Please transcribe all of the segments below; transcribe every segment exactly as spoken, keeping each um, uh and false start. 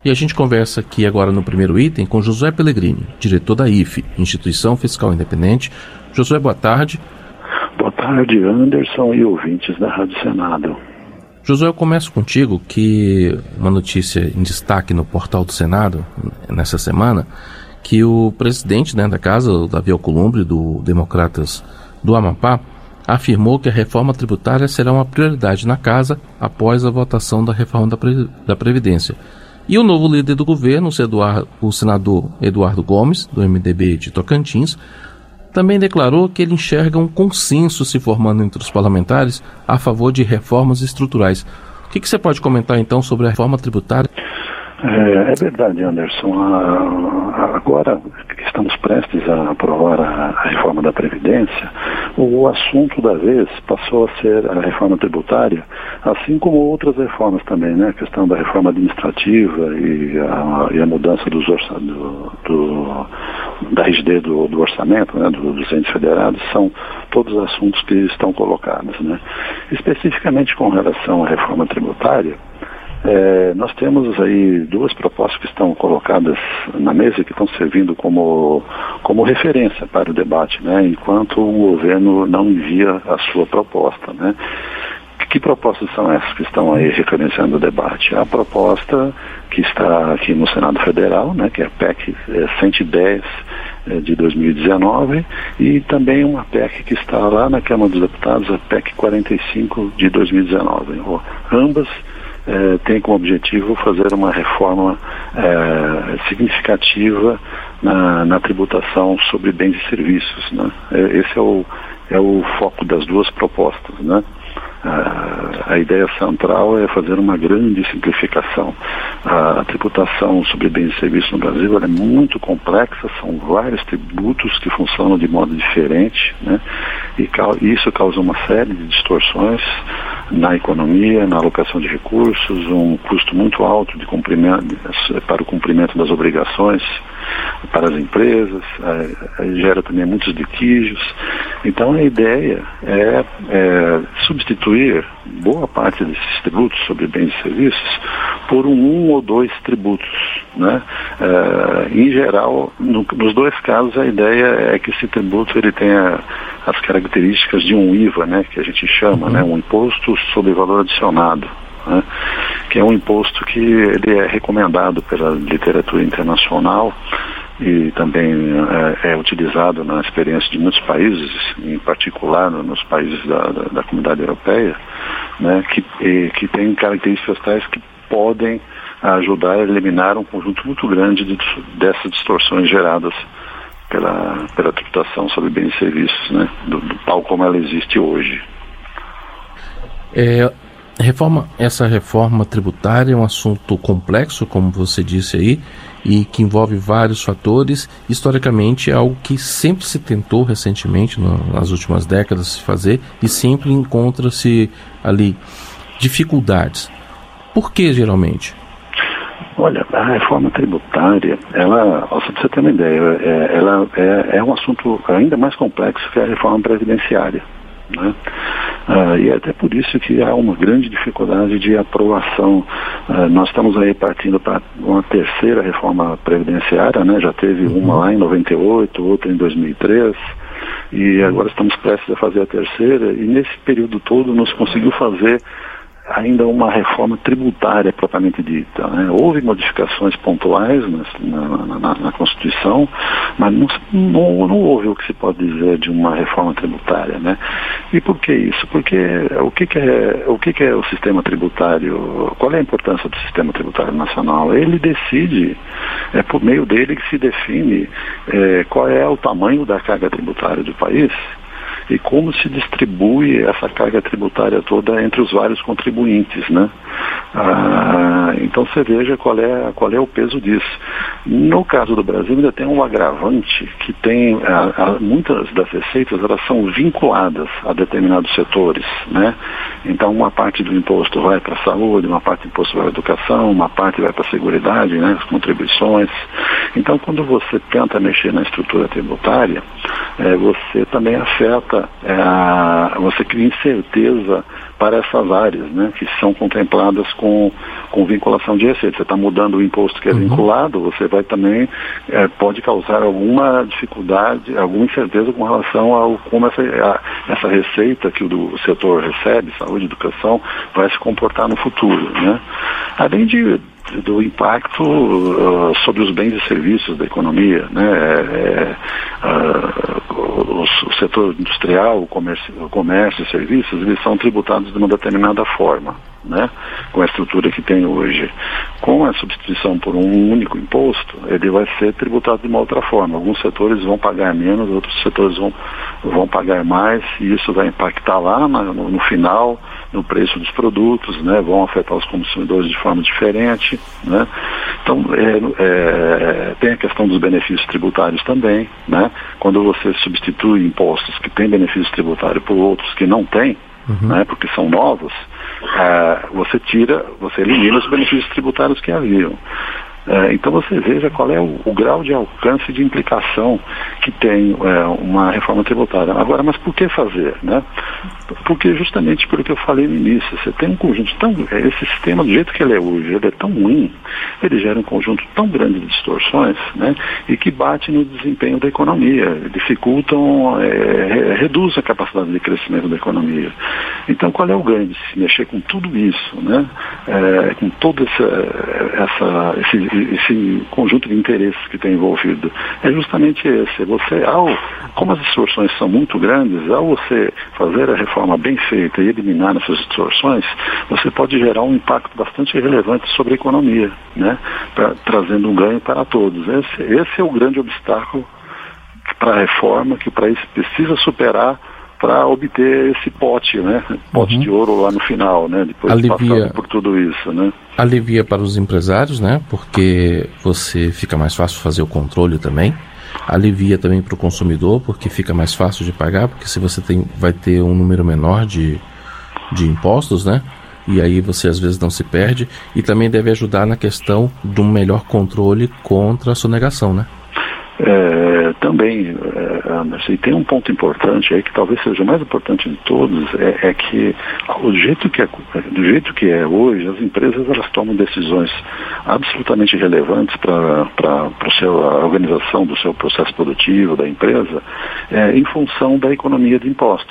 E a gente conversa aqui agora no primeiro item com Josué Pellegrini, diretor da I F E, Instituição Fiscal Independente. Josué, boa tarde. Boa tarde, Anderson e ouvintes da Rádio Senado. Josué, eu começo contigo que uma notícia em destaque no portal do Senado, nessa semana, que o presidente, né, da casa, o Davi Alcolumbre, do Democratas do Amapá, afirmou que a reforma tributária será uma prioridade na casa após a votação da reforma da, Pre- da Previdência. E o novo líder do governo, o senador Eduardo Gomes, do M D B de Tocantins, também declarou que ele enxerga um consenso se formando entre os parlamentares a favor de reformas estruturais. O que, que você pode comentar então sobre a reforma tributária? É, é verdade, Anderson. A, agora que estamos prestes a aprovar a, a reforma da Previdência, o assunto da vez passou a ser a reforma tributária, assim como outras reformas também, né? A questão da reforma administrativa e a, e a mudança dos orça, do, do, da rigidez do, do orçamento, né? Do, dos entes federados, são todos assuntos que estão colocados, né? Especificamente com relação à reforma tributária, É, nós temos aí duas propostas que estão colocadas na mesa e que estão servindo como, como referência para o debate, né, enquanto o governo não envia a sua proposta, né. Que propostas são essas que estão aí referenciando o debate? A proposta que está aqui no Senado Federal, né, que é a P E C é, cento e dez é, de dois mil e dezenove, e também uma P E C que está lá na Câmara dos Deputados, a P E C quarenta e cinco de dois mil e dezenove. Ambas É, tem como objetivo fazer uma reforma é, significativa na, na tributação sobre bens e serviços, né? Esse é o, é o foco das duas propostas, né? A, a ideia central é fazer uma grande simplificação. A, a tributação sobre bens e serviços no Brasil ela é muito complexa, são vários tributos que funcionam de modo diferente, né? E e isso causa uma série de distorções na economia, na alocação de recursos, um custo muito alto de cumprimento, para o cumprimento das obrigações para as empresas, é, gera também muitos litígios. Então a ideia é, é substituir boa parte desses tributos sobre bens e serviços por um, um ou dois tributos, né? É, em geral, no, nos dois casos a ideia é que esse tributo ele tenha as características de um I V A, né, que a gente chama, né, um imposto sobre valor adicionado, né, que é um imposto que ele é recomendado pela literatura internacional e também é, é utilizado na experiência de muitos países, em particular nos países da, da, da comunidade europeia, né, que, e, que tem características tais que podem ajudar a eliminar um conjunto muito grande de, dessas distorções geradas pela, pela tributação sobre bens e serviços, né, do, do, tal como ela existe hoje. É, reforma, essa reforma tributária é um assunto complexo, como você disse aí, e que envolve vários fatores. Historicamente é algo que sempre se tentou recentemente, no, nas últimas décadas, se fazer, e sempre encontra-se ali dificuldades. Por que, geralmente? Olha, a reforma tributária, ela, só para você ter uma ideia, é, ela é, é um assunto ainda mais complexo que a reforma previdenciária, né? Ah, e é até por isso que há uma grande dificuldade de aprovação. Ah, nós estamos aí partindo para uma terceira reforma previdenciária, né? Já teve uma lá em noventa e oito, outra em dois mil e três, e agora estamos prestes a fazer a terceira, e nesse período todo não se conseguiu fazer ainda uma reforma tributária propriamente dita, né? Houve modificações pontuais na, na, na Constituição, mas não, não, não houve o que se pode dizer de uma reforma tributária, né? E por que isso? Porque o que, que, é, o que, que é o sistema tributário? Qual é a importância do sistema tributário nacional? Ele decide, é por meio dele que se define é, qual é o tamanho da carga tributária do país e como se distribui essa carga tributária toda entre os vários contribuintes, né? Ah, então você veja qual é, qual é o peso disso. No caso do Brasil ainda tem um agravante que tem, a, a, muitas das receitas elas são vinculadas a determinados setores, né? Então uma parte do imposto vai para a saúde, uma parte do imposto vai para a educação, uma parte vai para a seguridade, né? As contribuições. Então quando você tenta mexer na estrutura tributária, é, você também afeta, é, você cria incerteza para para essas áreas, né, que são contempladas com, com vinculação de receita. Você está mudando o imposto que é uhum. vinculado, você vai também, é, pode causar alguma dificuldade, alguma incerteza com relação ao como essa, a, essa receita que o, do, o setor recebe, saúde e educação, vai se comportar no futuro, né? Além de do impacto uh, sobre os bens e serviços da economia, né? É, uh, o, o setor industrial, o comércio, o comércio e serviços, eles são tributados de uma determinada forma, né? Com a estrutura que tem hoje. Com a substituição por um único imposto, ele vai ser tributado de uma outra forma. Alguns setores vão pagar menos, outros setores vão, vão pagar mais, e isso vai impactar lá na, no, no final, no preço dos produtos, né? Vão afetar os consumidores de forma diferente, né? Então, é, é, tem a questão dos benefícios tributários também, né? Quando você substitui impostos que têm benefícios tributários por outros que não têm, uhum. né? Porque são novos, é, você tira, você elimina os benefícios tributários que haviam. É, então você veja qual é o, o grau de alcance de implicação que tem é, uma reforma tributária. Agora, mas por que fazer, né? Porque justamente pelo que eu falei no início, você tem um conjunto tão... Esse sistema, do jeito que ele é hoje, ele é tão ruim, ele gera um conjunto tão grande de distorções, né? E que bate no desempenho da economia, dificultam, é, reduz a capacidade de crescimento da economia. Então qual é o ganho de se mexer com tudo isso, né? É, com todo essa, essa, esse esse conjunto de interesses que tem envolvido? É justamente esse. Você, ao, como as distorções são muito grandes, ao você fazer a reforma bem feita e eliminar essas distorções, você pode gerar um impacto bastante relevante sobre a economia, né? Pra, trazendo um ganho para todos. Esse, esse é o grande obstáculo para a reforma que o país precisa superar para obter esse pote, né? Pote uhum. de ouro lá no final, né? Depois alivia, de passar por tudo isso, né? Alivia para os empresários, né? Porque você fica mais fácil fazer o controle também. Alivia também para o consumidor, porque fica mais fácil de pagar, porque se você tem, vai ter um número menor de, de impostos, né? E aí você às vezes não se perde. E também deve ajudar na questão de um melhor controle contra a sonegação, né? É, também, é, Anderson, e tem um ponto importante aí que talvez seja o mais importante de todos, é, é que o jeito que é, do jeito que é hoje, as empresas elas tomam decisões absolutamente relevantes para a organização do seu processo produtivo, da empresa, é, em função da economia de impostos.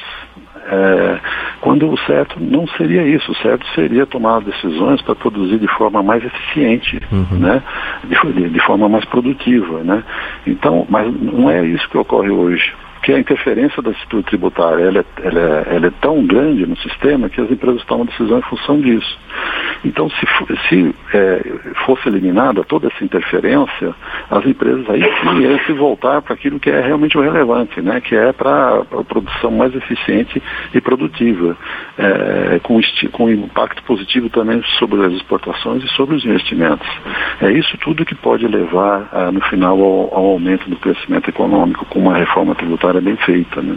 É, quando o certo não seria isso, o certo seria tomar decisões para produzir de forma mais eficiente, uhum. né? de, de forma mais produtiva, né? Então, mas não é isso que ocorre hoje. Porque a interferência da estrutura tributária ela é, ela, é, ela é tão grande no sistema que as empresas tomam decisão em função disso. Então, se, se é, fosse eliminada toda essa interferência, as empresas aí sim iam se voltar para aquilo que é realmente o relevante, né? Que é para a produção mais eficiente e produtiva, é, com, com impacto positivo também sobre as exportações e sobre os investimentos. É isso tudo que pode levar, a, no final, ao, ao aumento do crescimento econômico com uma reforma tributária bem feita, né?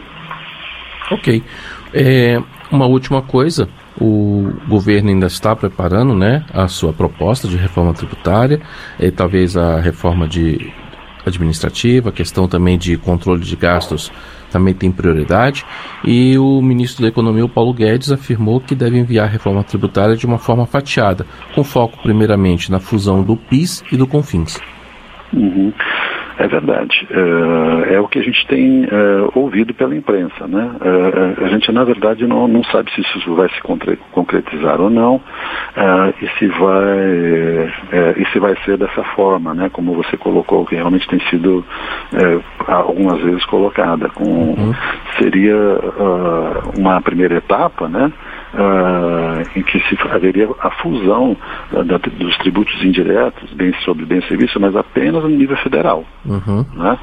Ok. É, uma última coisa, o governo ainda está preparando, né, a sua proposta de reforma tributária, e talvez a reforma de administrativa, a questão também de controle de gastos também tem prioridade, e o ministro da Economia, o Paulo Guedes, afirmou que deve enviar a reforma tributária de uma forma fatiada, com foco primeiramente na fusão do PIS e do CONFINS. Uhum. É verdade. Uh, é o que a gente tem uh, ouvido pela imprensa, né? Uh, a gente, na verdade, não, não sabe se isso vai se concretizar ou não, uh, e, se vai, uh, e se vai ser dessa forma, né? Como você colocou, que realmente tem sido uh, algumas vezes colocada. Com, uhum. Seria uh, uma primeira etapa, né? Uh, em que se haveria a fusão uh, da, dos tributos indiretos, bem sobre bem e serviço, mas apenas no nível federal. Uhum. Né?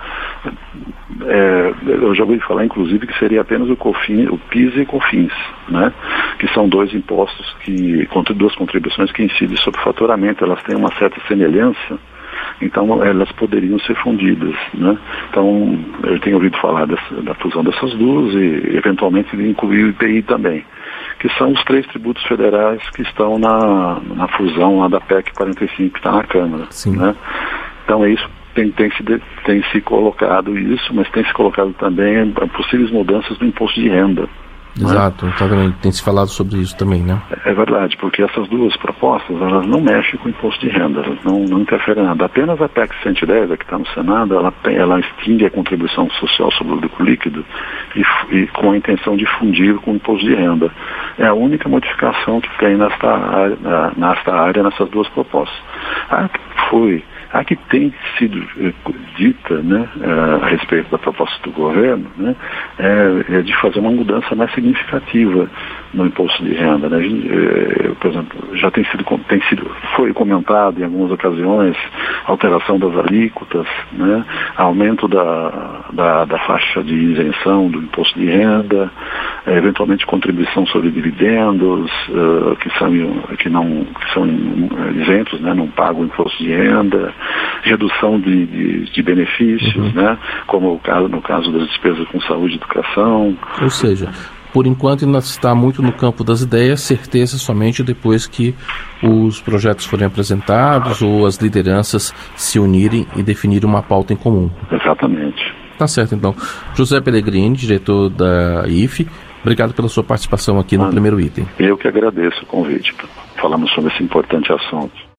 É, eu já ouvi falar, inclusive, que seria apenas o, COFIN, o PIS e COFINS, né? Que são dois impostos, que, duas contribuições que incidem sobre o faturamento, elas têm uma certa semelhança. Então elas poderiam ser fundidas, né? Então eu tenho ouvido falar dessa, da fusão dessas duas e eventualmente de incluir o I P I também, que são os três tributos federais que estão na, na fusão lá da P E C quarenta e cinco que está na Câmara. Sim. Né? Então é isso, tem, tem, se de, tem se colocado isso, mas tem se colocado também possíveis mudanças no imposto de renda. Exato, exatamente. Tem se falado sobre isso também, né? É verdade, porque essas duas propostas, elas não mexem com o imposto de renda, elas não, não interferem em nada. Apenas a P E C cento e dez, a que está no Senado, ela, ela extingue a contribuição social sobre o lucro líquido e, e com a intenção de fundir com o imposto de renda. É a única modificação que tem nesta área, nesta área nessas duas propostas. A que foi... A que tem sido eh, dita, né, eh, a respeito da proposta do governo, né, é, é de fazer uma mudança mais significativa no imposto de renda. Né? Eh, por exemplo, já tem sido, tem sido, foi comentado em algumas ocasiões, alteração das alíquotas, né, aumento da, da, da faixa de isenção do imposto de renda, eh, eventualmente contribuição sobre dividendos, eh, que são, que não, que são isentos, né, não pagam imposto de renda, redução de, de, de benefícios, uhum. né, como o caso, no caso das despesas com saúde e educação. Ou seja, por enquanto ainda está muito no campo das ideias, certeza somente depois que os projetos forem apresentados ou as lideranças se unirem e definirem uma pauta em comum. Exatamente. Tá certo, então. José Pellegrini, diretor da I F E, obrigado pela sua participação aqui no ah, primeiro item. Eu que agradeço o convite. Falamos sobre esse importante assunto.